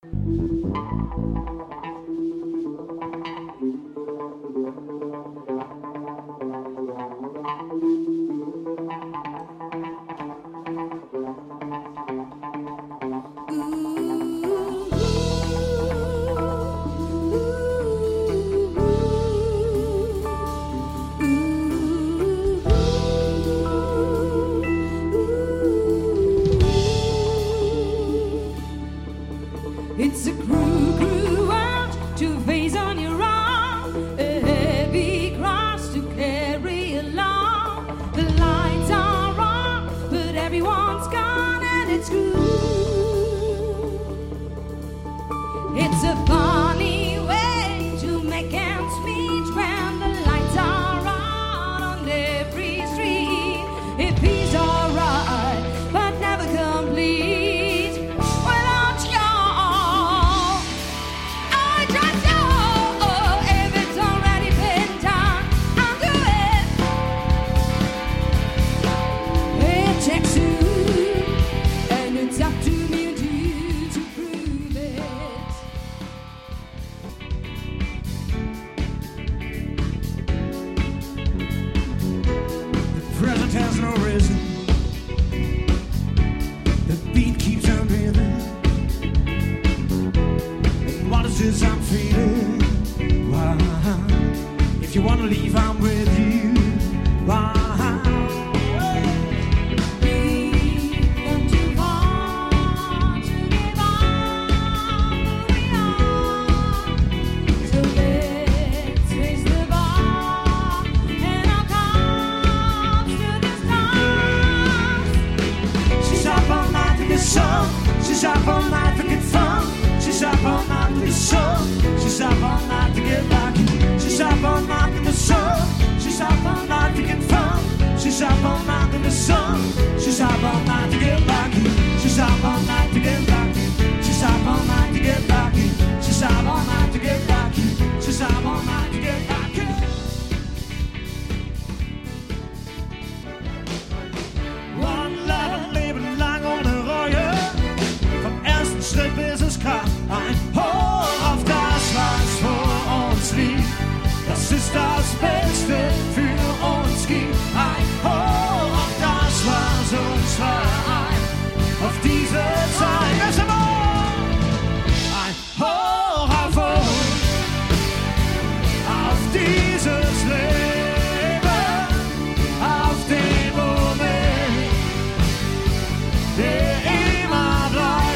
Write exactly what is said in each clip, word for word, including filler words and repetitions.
It's a cruel, cruel world to face on your own, a heavy cross to carry along. The lights are on, but everyone's gone and it's cruel. It's a funny way to make ends meet when the lights are on on every street. If he's alright, but never complete. Has no reason. The beat keeps on breathing. And what is this I'm feeling? Wow. If you want to leave, I'm with you. Wow. She's up all night to get fun. She's up all night to get sun. She's up all night to get lucky. She's up all night in the sun. She's up all night to get fun. She's up all night in the sun. She's up all night to get lucky. She's up all night to get lucky. She's up all night to get lucky. She's up all night to get lucky. She's up all night to get lucky. One love, leben lang ohne Reue. Schritt bis es kam ein Hoch auf das, was vor uns liegt. Das ist das Beste für uns gibt. Ein Hoch auf das, was uns vereint. Auf diese Zeit. Ein Hoch auf uns. Auf dieses Leben. Auf den Moment, der immer bleibt.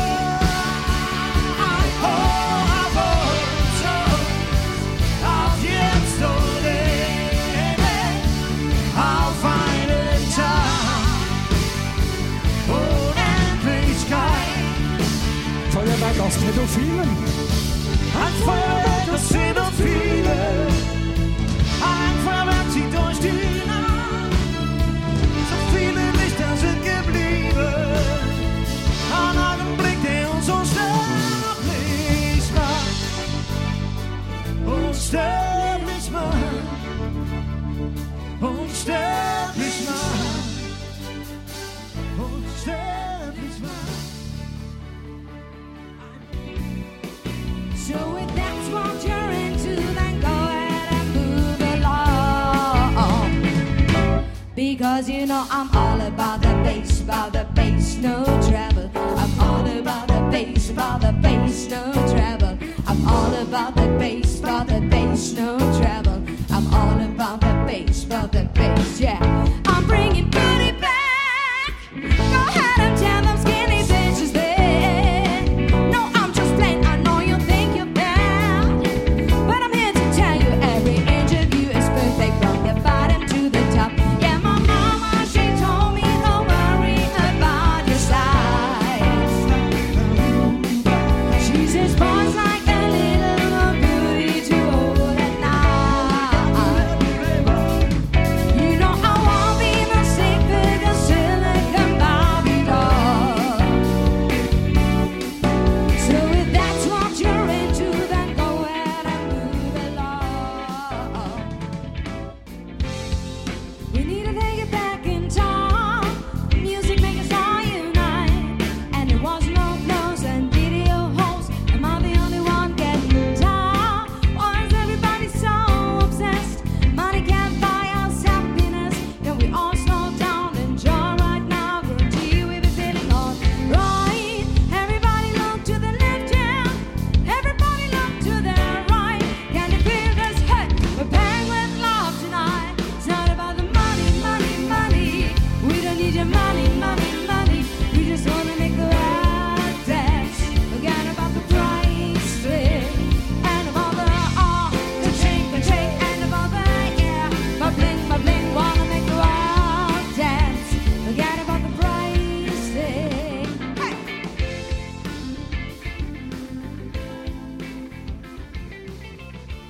Feuerwerk aus Pädophilen. Ein Feuerwerk aus Pädophilen. Ein Feuerwerk zieht durch die Nacht. So viele Lichter sind geblieben. Ein Augenblick, der uns unsterblich macht. Unsterblich macht. Unsterblich macht. Unsterblich macht. So if that's what you're into, then go ahead and move along. Because you know I'm all about the bass, about the bass, no treble. I'm all about the bass, about the bass, no